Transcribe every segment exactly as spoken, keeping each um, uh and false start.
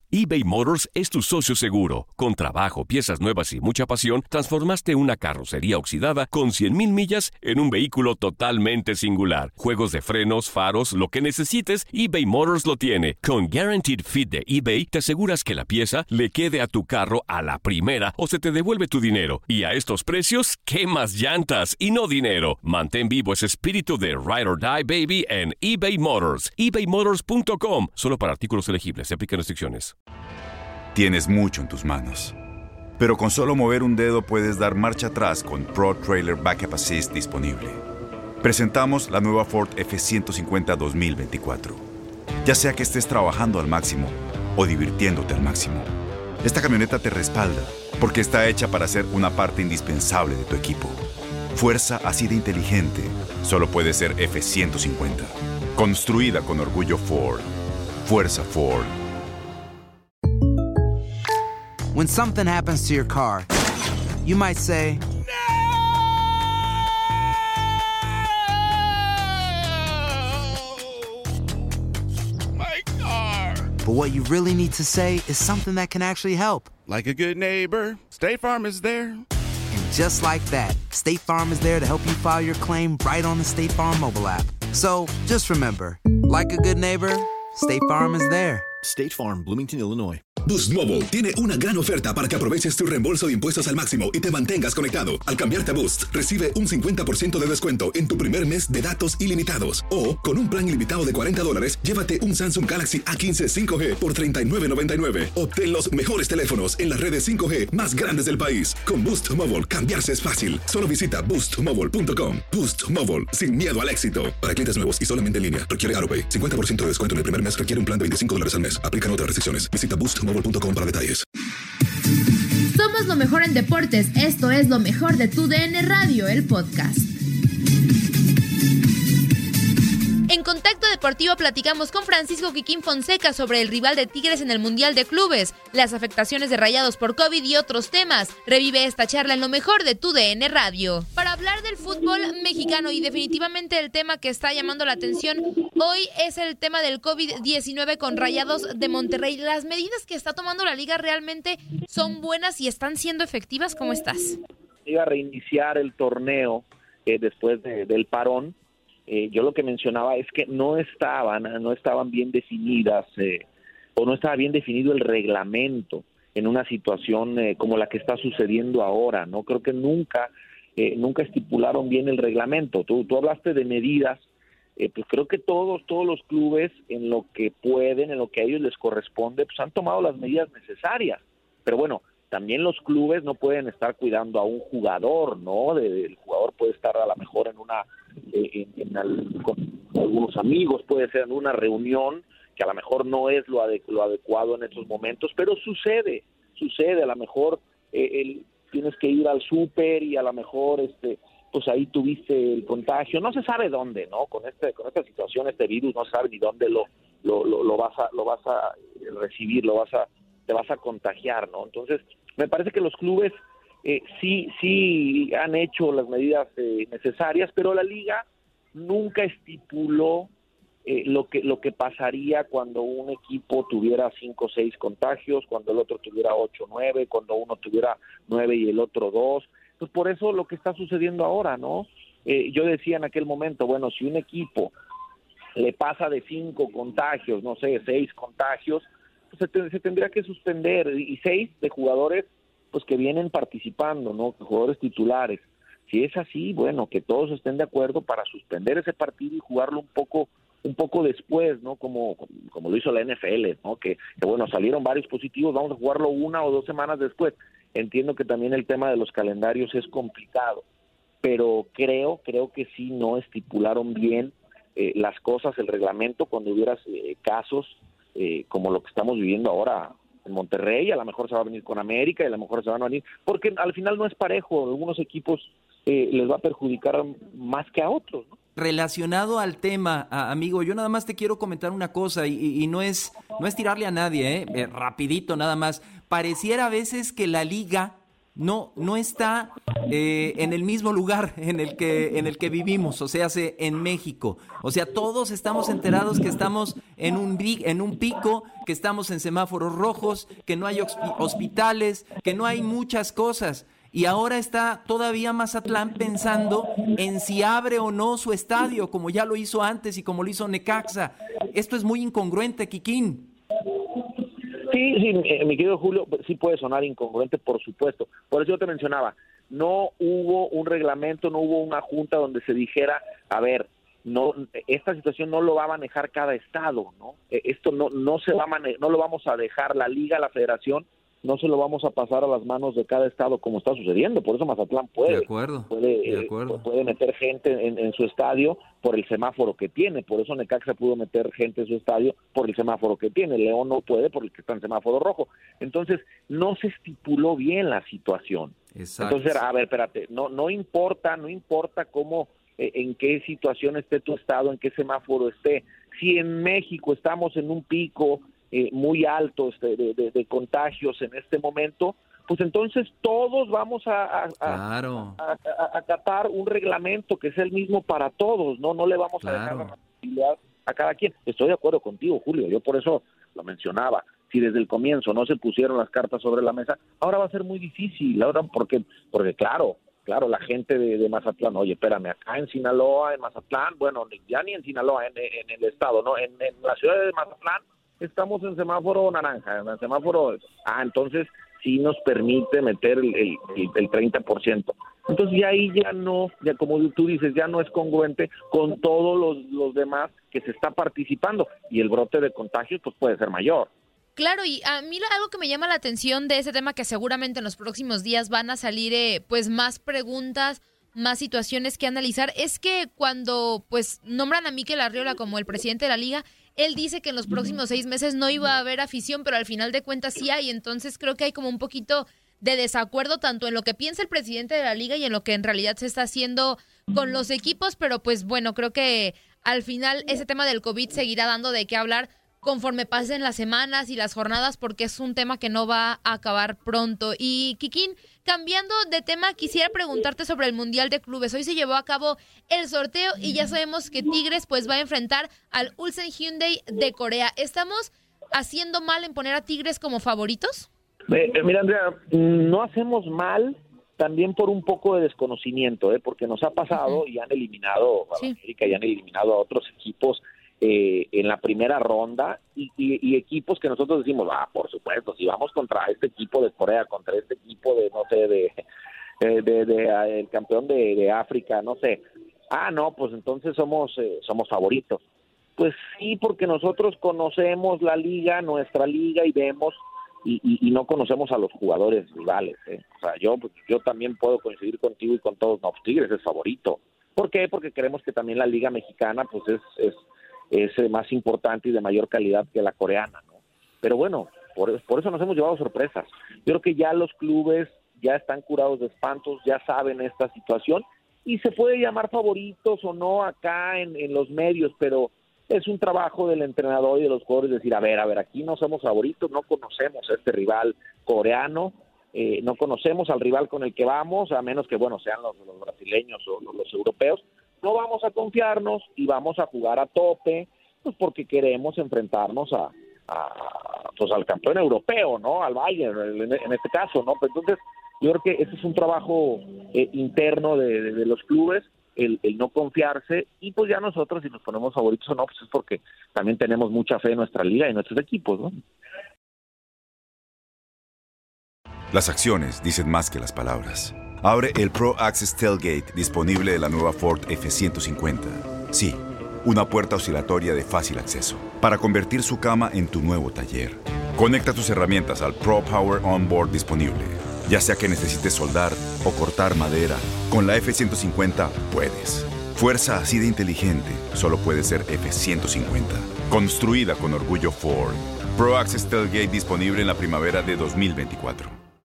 eBay Motors es tu socio seguro. Con trabajo, piezas nuevas y mucha pasión, transformaste una carrocería oxidada con cien mil millas en un vehículo totalmente singular. Juegos de frenos, faros, lo que necesites, eBay Motors lo tiene. Con Guaranteed Fit de eBay, te aseguras que la pieza le quede a tu carro a la primera o se te devuelve tu dinero. Y a estos precios, ¿qué más llantas y no dinero? Mantén vivo ese espíritu de Ride or Die, baby, en eBay Motors. ebay motors punto com. Solo para artículos elegibles. Se aplican restricciones. Tienes mucho en tus manos, pero con solo mover un dedo puedes dar marcha atrás con Pro Trailer Backup Assist disponible. Presentamos la nueva Ford F ciento cincuenta dos mil veinticuatro. Ya sea que estés trabajando al máximo o divirtiéndote al máximo, esta camioneta te respalda porque está hecha para ser una parte indispensable de tu equipo. Fuerza así de inteligente solo puede ser F ciento cincuenta. Construida con orgullo Ford. Fuerza Ford. When something happens to your car, you might say, My car! but what you really need to say is something that can actually help. Like a good neighbor, State Farm is there. And just like that, State Farm is there to help you file your claim right on the State Farm mobile app. So just remember, like a good neighbor, State Farm is there. State Farm, Bloomington, Illinois. Boost Mobile tiene una gran oferta para que aproveches tu reembolso de impuestos al máximo y te mantengas conectado. Al cambiarte a Boost, recibe un cincuenta por ciento de descuento en tu primer mes de datos ilimitados. O, con un plan ilimitado de cuarenta dólares, llévate un Samsung Galaxy A quince cinco G por treinta y nueve noventa y nueve. Obtén los mejores teléfonos en las redes cinco G más grandes del país. Con Boost Mobile, cambiarse es fácil. Solo visita boost mobile punto com. Boost Mobile, sin miedo al éxito. Para clientes nuevos y solamente en línea, requiere AutoPay. cincuenta por ciento de descuento en el primer mes requiere un plan de veinticinco dólares al mes. Aplican otras restricciones. Visita boost mobile punto com para detalles. Somos lo mejor en deportes. Esto es lo mejor de tu D N Radio, el podcast. En Contacto Deportivo platicamos con Francisco Quiquín Fonseca sobre el rival de Tigres en el Mundial de Clubes, las afectaciones de Rayados por COVID y otros temas. Revive esta charla en lo mejor de tu D N Radio. Para hablar del fútbol mexicano y definitivamente el tema que está llamando la atención hoy es el tema del COVID diecinueve con Rayados de Monterrey. ¿Las medidas que está tomando la liga realmente son buenas y están siendo efectivas? ¿Cómo estás? Iba a reiniciar el torneo eh, después de, del parón. Eh, yo lo que mencionaba es que no estaban, no estaban bien definidas eh, o no estaba bien definido el reglamento en una situación eh, como la que está sucediendo ahora, ¿no? Creo que nunca, eh, nunca estipularon bien el reglamento. Tú, tú hablaste de medidas, eh, pues creo que todos, todos los clubes en lo que pueden, en lo que a ellos les corresponde, pues han tomado las medidas necesarias. Pero bueno, también los clubes no pueden estar cuidando a un jugador, ¿no? De, el jugador puede estar a lo mejor en una eh, en, en al, con algunos amigos, puede ser en una reunión que a lo mejor no es lo, ade- lo adecuado en estos momentos, pero sucede, sucede, a lo mejor eh, el, tienes que ir al súper y a lo mejor este pues ahí tuviste el contagio, no se sabe dónde, ¿no? Con este con esta situación, este virus no se sabe ni dónde lo lo, lo, lo vas a lo vas a recibir, lo vas a te vas a contagiar, ¿no? Entonces, me parece que los clubes eh, sí sí han hecho las medidas eh, necesarias, pero la liga nunca estipuló eh, lo que lo que pasaría cuando un equipo tuviera cinco o seis contagios, cuando el otro tuviera ocho o nueve, cuando uno tuviera nueve y el otro dos. Pues por eso lo que está sucediendo ahora, ¿no? Eh, yo decía en aquel momento, bueno, si un equipo le pasa de cinco contagios, no sé, seis contagios, pues se, te, se tendría que suspender, y seis de jugadores pues que vienen participando, ¿no? Jugadores titulares. Si es así, bueno, que todos estén de acuerdo para suspender ese partido y jugarlo un poco un poco después, ¿no? Como como lo hizo la N F L, ¿no? Que, que bueno, salieron varios positivos, vamos a jugarlo una o dos semanas después. Entiendo que también el tema de los calendarios es complicado, pero creo creo que sí no estipularon bien eh, las cosas, el reglamento, cuando hubiera eh, casos eh, como lo que estamos viviendo ahora en Monterrey. A lo mejor se va a venir con América y a lo mejor se van a venir, porque al final no es parejo, algunos equipos eh, les va a perjudicar más que a otros, ¿no? Relacionado al tema, a, amigo, yo nada más te quiero comentar una cosa y, y, y no es no es tirarle a nadie, ¿eh? Eh, rapidito nada más. Pareciera a veces que la liga no, no está eh, en el mismo lugar en el que, en el que vivimos, o sea, en México. O sea, todos estamos enterados que estamos en un, en un pico, que estamos en semáforos rojos, que no hay hospitales, que no hay muchas cosas. Y ahora está todavía Mazatlán pensando en si abre o no su estadio, como ya lo hizo antes y como lo hizo Necaxa. Esto es muy incongruente, Kikín. Sí, sí, mi querido Julio, sí puede sonar incongruente, por supuesto. Por eso yo te mencionaba, no hubo un reglamento, no hubo una junta donde se dijera, a ver, no, esta situación no lo va a manejar cada estado, ¿no? Esto no, no se va a mane- no lo vamos a dejar la liga, la federación, no se lo vamos a pasar a las manos de cada estado como está sucediendo. Por eso Mazatlán puede, de acuerdo, puede, de acuerdo. Eh, puede meter gente en, en su estadio por el semáforo que tiene. Por eso Necaxa pudo meter gente en su estadio por el semáforo que tiene. León no puede porque está en semáforo rojo. Entonces, no se estipuló bien la situación. Exacto. Entonces, a ver, espérate, no, no importa, no importa cómo, eh, en qué situación esté tu estado, en qué semáforo esté. Si en México estamos en un pico Eh, muy altos de, de, de contagios en este momento, pues entonces todos vamos a, a, claro. a, a, a acatar un reglamento que es el mismo para todos, no no le vamos claro. a dejar la responsabilidad a cada quien. Estoy de acuerdo contigo, Julio, yo por eso lo mencionaba. Si desde el comienzo no se pusieron las cartas sobre la mesa, ahora va a ser muy difícil, ahora porque, porque claro, claro, la gente de, de Mazatlán, oye, espérame, acá en Sinaloa, en Mazatlán, bueno, ya ni en Sinaloa, en, en el estado, no, en, en la ciudad de Mazatlán, estamos en semáforo naranja, en semáforo, ah, entonces sí nos permite meter el, el, el treinta por ciento. Entonces ya ahí ya no, ya como tú dices, ya no es congruente con todos los, los demás que se está participando y el brote de contagios pues puede ser mayor. Claro, y a mí algo que me llama la atención de ese tema, que seguramente en los próximos días van a salir eh, pues más preguntas, más situaciones que analizar, es que cuando pues nombran a Mikel Arriola como el presidente de la liga, él dice que en los próximos seis meses no iba a haber afición, pero al final de cuentas sí hay. Entonces creo que hay como un poquito de desacuerdo tanto en lo que piensa el presidente de la liga y en lo que en realidad se está haciendo con los equipos. Pero pues bueno, creo que al final ese tema del COVID seguirá dando de qué hablar conforme pasen las semanas y las jornadas, porque es un tema que no va a acabar pronto. Y Kikín, cambiando de tema, quisiera preguntarte sobre el Mundial de Clubes. Hoy se llevó a cabo el sorteo y ya sabemos que Tigres pues va a enfrentar al Ulsan Hyundai de Corea. ¿Estamos haciendo mal en poner a Tigres como favoritos? Eh, eh, mira, Andrea, no hacemos mal también por un poco de desconocimiento, ¿eh? Porque nos ha pasado uh-huh. y han eliminado a sí. América y han eliminado a otros equipos Eh, en la primera ronda y, y, y equipos que nosotros decimos, ah, por supuesto, si vamos contra este equipo de Corea, contra este equipo de, no sé, de, de, de, de uh, el campeón de, de África, no sé, ah, no, pues entonces somos, eh, somos favoritos. Pues sí, porque nosotros conocemos la liga, nuestra liga, y vemos, y, y, y no conocemos a los jugadores rivales, ¿eh? O sea, yo, yo también puedo coincidir contigo y con todos, no, Tigres es favorito. ¿Por qué? Porque creemos que también la liga mexicana, pues es, es es más importante y de mayor calidad que la coreana, ¿no? Pero bueno, por, por eso nos hemos llevado sorpresas. Yo creo que ya los clubes ya están curados de espantos, ya saben esta situación y se puede llamar favoritos o no acá en, en los medios, pero es un trabajo del entrenador y de los jugadores decir, a ver, a ver, aquí no somos favoritos, no conocemos a este rival coreano, eh, no conocemos al rival con el que vamos, a menos que, bueno, sean los, los brasileños o los, los europeos. No vamos a confiarnos y vamos a jugar a tope, pues porque queremos enfrentarnos a, a pues al campeón europeo, ¿no? Al Bayern, en, en este caso, ¿no? Pues entonces, yo creo que ese es un trabajo eh, interno de, de, de los clubes, el, el no confiarse, y pues ya nosotros, si nos ponemos favoritos o no, pues es porque también tenemos mucha fe en nuestra liga y en nuestros equipos, ¿no? Las acciones dicen más que las palabras. Abre el Pro Access Tailgate disponible de la nueva Ford F ciento cincuenta. Sí, una puerta oscilatoria de fácil acceso para convertir su cama en tu nuevo taller. Conecta tus herramientas al Pro Power Onboard disponible. Ya sea que necesites soldar o cortar madera, con la F ciento cincuenta puedes. Fuerza así de inteligente solo puede ser F ciento cincuenta. Construida con orgullo Ford. Pro Access Tailgate disponible en la primavera de dos mil veinticuatro.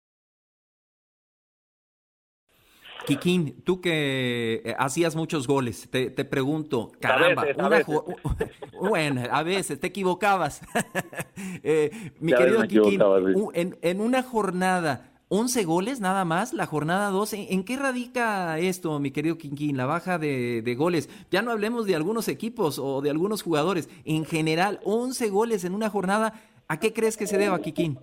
Kikín, tú que hacías muchos goles, te, te pregunto, caramba, a veces, a una veces. Jo- bueno, a veces te equivocabas. eh, mi Ya querido me Kikín, equivocaba, sí. u- en, en una jornada, once goles nada más, la jornada dos. ¿En, en qué radica esto, mi querido Quinquín, la baja de, de goles? Ya no hablemos de algunos equipos o de algunos jugadores. En general, once goles en una jornada. ¿A qué crees que se deba, Quinquín?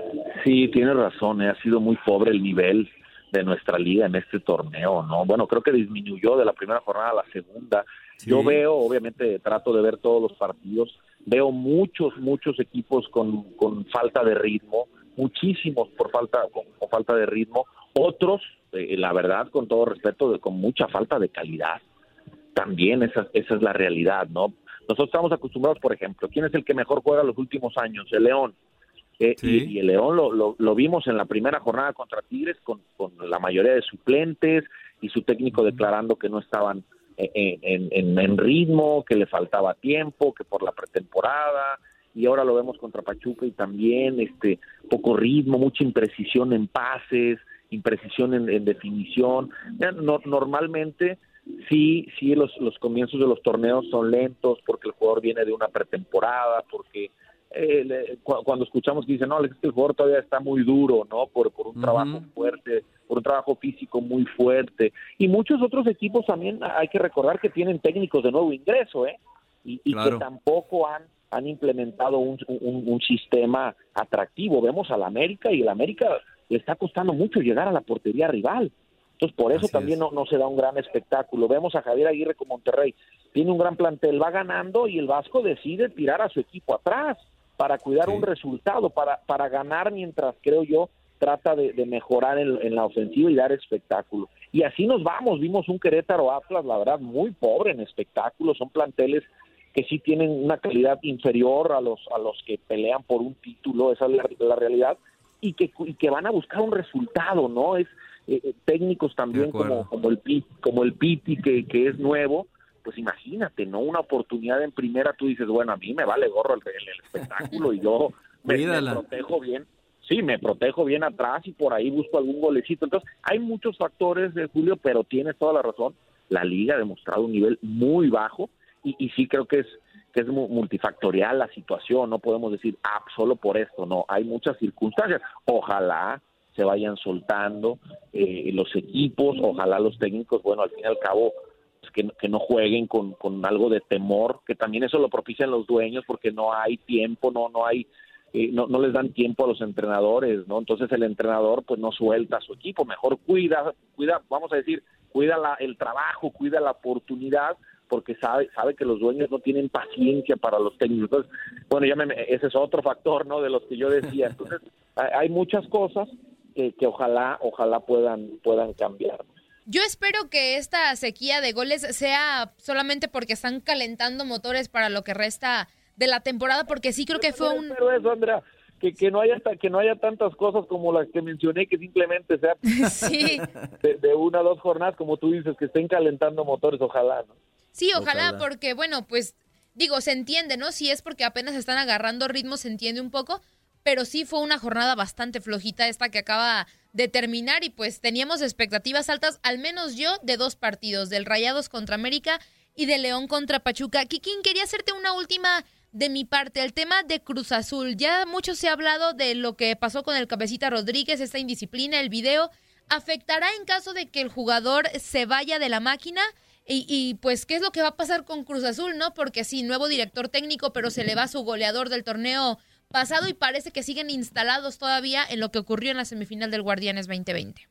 Sí, tienes razón, eh, ha sido muy pobre el nivel de nuestra liga en este torneo, ¿no? Bueno, creo que disminuyó de la primera jornada a la segunda. Sí. Yo veo, obviamente, trato de ver todos los partidos, veo muchos, muchos equipos con, con falta de ritmo, muchísimos por falta con, con falta de ritmo, otros, eh, la verdad, con todo respeto, de, con mucha falta de calidad. También esa, esa es la realidad, ¿no? Nosotros estamos acostumbrados, por ejemplo, ¿quién es el que mejor juega los últimos años? El León. Eh, sí. y, y el León lo, lo, lo vimos en la primera jornada contra Tigres con, con la mayoría de suplentes y su técnico declarando que no estaban en, en, en, en ritmo, que le faltaba tiempo, que por la pretemporada, y ahora lo vemos contra Pachuca y también este poco ritmo, mucha imprecisión en pases, imprecisión en, en definición. No, normalmente sí, sí los, los comienzos de los torneos son lentos porque el jugador viene de una pretemporada, porque Eh, le, cu- cuando escuchamos que dicen, no, es que el jugador todavía está muy duro, ¿no? Por, por un uh-huh. trabajo fuerte, por un trabajo físico muy fuerte. Y muchos otros equipos también hay que recordar que tienen técnicos de nuevo ingreso, ¿eh? Y, y claro. que tampoco han, han implementado un, un, un sistema atractivo. Vemos al América y el América le está costando mucho llegar a la portería rival. Entonces, por eso Así también no, no se da un gran espectáculo. Vemos a Javier Aguirre con Monterrey. Tiene un gran plantel, va ganando y el Vasco decide tirar a su equipo atrás para cuidar sí. un resultado, para, para ganar mientras, creo yo, trata de, de mejorar en, en la ofensiva y dar espectáculo. Y así nos vamos, vimos un Querétaro Atlas, la verdad, muy pobre en espectáculo, son planteles que sí tienen una calidad inferior a los a los que pelean por un título, esa es la, la realidad, y que, y que van a buscar un resultado, ¿no? Es eh, técnicos también como, como el Piti, como el Piti que, que es nuevo. Pues imagínate, ¿no? Una oportunidad en primera, tú dices, bueno, a mí me vale gorro el, el, el espectáculo y yo me, me protejo bien. Sí, me protejo bien atrás y por ahí busco algún golecito. Entonces, hay muchos factores, de Julio, pero tienes toda la razón. La liga ha demostrado un nivel muy bajo y, y sí creo que es que es multifactorial la situación. No podemos decir, ah, solo por esto. No, hay muchas circunstancias. Ojalá se vayan soltando eh, los equipos, ojalá los técnicos, bueno, al fin y al cabo, Que, que no jueguen con, con algo de temor, que también eso lo propician los dueños porque no hay tiempo, no no hay eh, no, no les dan tiempo a los entrenadores, ¿no? Entonces el entrenador pues no suelta a su equipo, mejor cuida, cuida, vamos a decir, cuida la, el trabajo, cuida la oportunidad, porque sabe sabe que los dueños no tienen paciencia para los técnicos. Entonces, bueno, ya me, ese es otro factor, ¿no? De los que yo decía. Entonces, hay, hay muchas cosas que, que ojalá ojalá puedan puedan cambiar. Yo espero que esta sequía de goles sea solamente porque están calentando motores para lo que resta de la temporada, porque sí creo que fue un... Pero eso, Andrea, que, que, no haya, que no haya tantas cosas como las que mencioné, que simplemente sea sí. de, de una o dos jornadas, como tú dices, que estén calentando motores, ojalá, ¿no? Sí, ojalá, ojalá, porque, bueno, pues, digo, se entiende, ¿no? Si es porque apenas están agarrando ritmo, se entiende un poco, pero sí fue una jornada bastante flojita esta que acaba de terminar y pues teníamos expectativas altas, al menos yo, de dos partidos, del Rayados contra América y de León contra Pachuca. Kikín, quería hacerte una última de mi parte, el tema de Cruz Azul. Ya mucho se ha hablado de lo que pasó con el Cabecita Rodríguez, esta indisciplina, el video. ¿Afectará en caso de que el jugador se vaya de la máquina? Y, y pues, ¿qué es lo que va a pasar con Cruz Azul, no? Porque sí, nuevo director técnico, pero se le va su goleador del torneo pasado y parece que siguen instalados todavía en lo que ocurrió en la semifinal del Guardianes veinte veinte.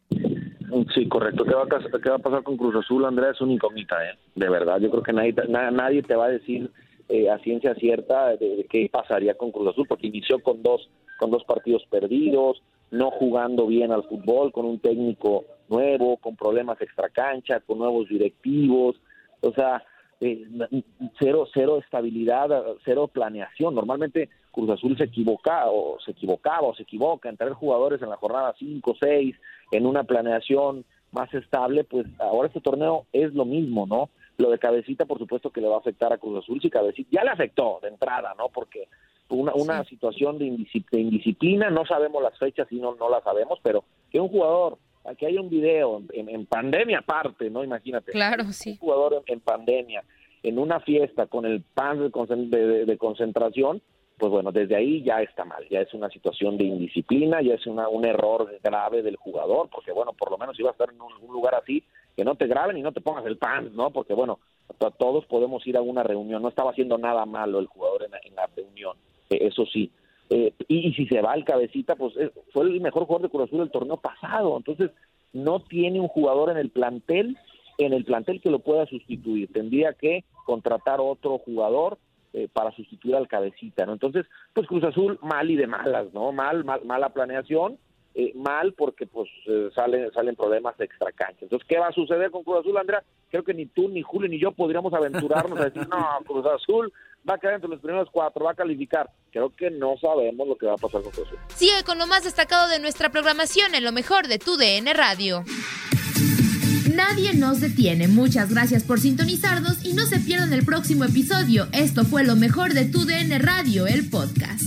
Sí, correcto. ¿Qué va a, qué va a pasar con Cruz Azul, Andrea? Es una incógnita, ¿eh? De verdad, yo creo que nadie, na, nadie te va a decir eh, a ciencia cierta de, de qué pasaría con Cruz Azul, porque inició con dos, con dos partidos perdidos, no jugando bien al fútbol, con un técnico nuevo, con problemas extracancha, con nuevos directivos, o sea, eh, cero, cero estabilidad, cero planeación. Normalmente Cruz Azul se equivoca o se equivocaba o se equivoca en traer jugadores en la jornada cinco, seis, en una planeación más estable. Pues ahora este torneo es lo mismo, ¿no? Lo de Cabecita, por supuesto que le va a afectar a Cruz Azul. Si Cabecita ya le afectó de entrada, ¿no? Porque una, una sí. situación de, indisciplina, de indisciplina, no sabemos las fechas y no, no las sabemos, pero que un jugador, aquí hay un video en, en pandemia aparte, ¿no? Imagínate. Claro, un sí. jugador en, en pandemia, en una fiesta con el pan de, de, de concentración, pues bueno, desde ahí ya está mal, ya es una situación de indisciplina, ya es una, un error grave del jugador, porque bueno, por lo menos si vas a estar en un, un lugar así, que no te graben y no te pongas el pants, ¿no? Porque bueno, todos podemos ir a una reunión, no estaba haciendo nada malo el jugador en la, en la reunión, eh, eso sí. Eh, y, y si se va al Cabecita, pues eh, fue el mejor jugador de Cruz Azul el torneo pasado, entonces no tiene un jugador en el plantel, en el plantel que lo pueda sustituir, tendría que contratar otro jugador eh, para sustituir al Cabecita, ¿no? Entonces, pues Cruz Azul mal y de malas, ¿no? Mal, mal mala planeación, eh, mal porque pues eh, salen salen problemas extra cancha. Entonces, ¿qué va a suceder con Cruz Azul, Andrea? Creo que ni tú, ni Julio, ni yo podríamos aventurarnos a decir, no, Cruz Azul va a quedar entre los primeros cuatro, va a calificar. Creo que no sabemos lo que va a pasar con Cruz Azul. Sigue con lo más destacado de nuestra programación en lo mejor de tu D N Radio. Nadie nos detiene. Muchas gracias por sintonizarnos y no se pierdan el próximo episodio. Esto fue lo mejor de tu D N Radio, el podcast.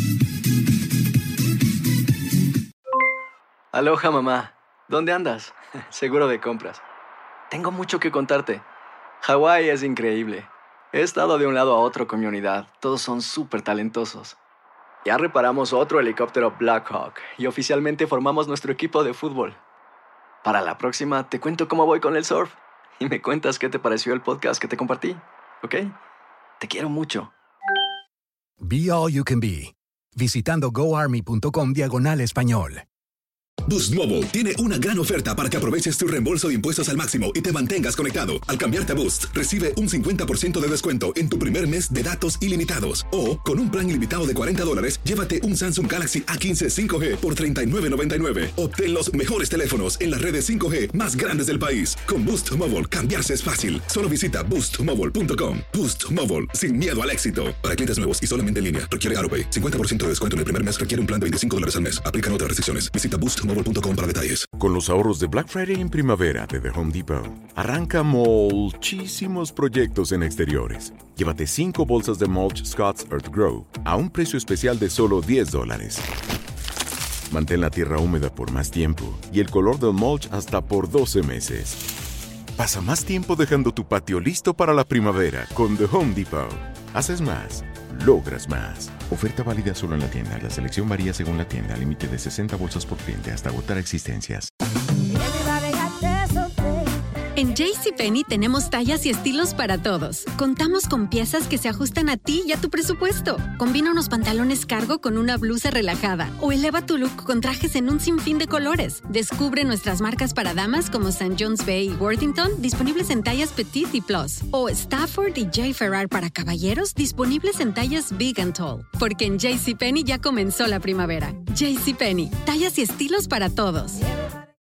Aloha, mamá. ¿Dónde andas? Seguro de compras. Tengo mucho que contarte. Hawái es increíble. He estado de un lado a otro con mi unidad. Todos son súper talentosos. Ya reparamos otro helicóptero Blackhawk y oficialmente formamos nuestro equipo de fútbol. Para la próxima te cuento cómo voy con el surf y me cuentas qué te pareció el podcast que te compartí, ¿ok? Te quiero mucho. Be All You Can Be, visitando goarmy.com diagonal español. Boost Mobile tiene una gran oferta para que aproveches tu reembolso de impuestos al máximo y te mantengas conectado. Al cambiarte a Boost, recibe un cincuenta por ciento de descuento en tu primer mes de datos ilimitados. O, con un plan ilimitado de cuarenta dólares, llévate un Samsung Galaxy A quince cinco G por treinta y nueve noventa y nueve. Obtén los mejores teléfonos en las redes cinco G más grandes del país. Con Boost Mobile, cambiarse es fácil. Solo visita boost mobile punto com. Boost Mobile, sin miedo al éxito. Para clientes nuevos y solamente en línea, requiere AutoPay. cincuenta por ciento de descuento en el primer mes requiere un plan de veinticinco dólares al mes. Aplican otras restricciones. Visita boost mobile punto com para detalles. Con los ahorros de Black Friday en primavera de The Home Depot, arranca muchísimos proyectos en exteriores. Llévate cinco bolsas de mulch Scott's Earth Grow a un precio especial de solo diez dólares. Mantén la tierra húmeda por más tiempo y el color del mulch hasta por doce meses. Pasa más tiempo dejando tu patio listo para la primavera con The Home Depot. Haces más, logras más. Oferta válida solo en la tienda. La selección varía según la tienda. Límite de sesenta bolsas por cliente hasta agotar existencias. En JCPenney tenemos tallas y estilos para todos. Contamos con piezas que se ajustan a ti y a tu presupuesto. Combina unos pantalones cargo con una blusa relajada o eleva tu look con trajes en un sinfín de colores. Descubre nuestras marcas para damas como Saint John's Bay y Worthington, disponibles en tallas Petite y Plus. O Stafford y J. Ferrar para caballeros, disponibles en tallas Big and Tall. Porque en JCPenney ya comenzó la primavera. JCPenney, tallas y estilos para todos.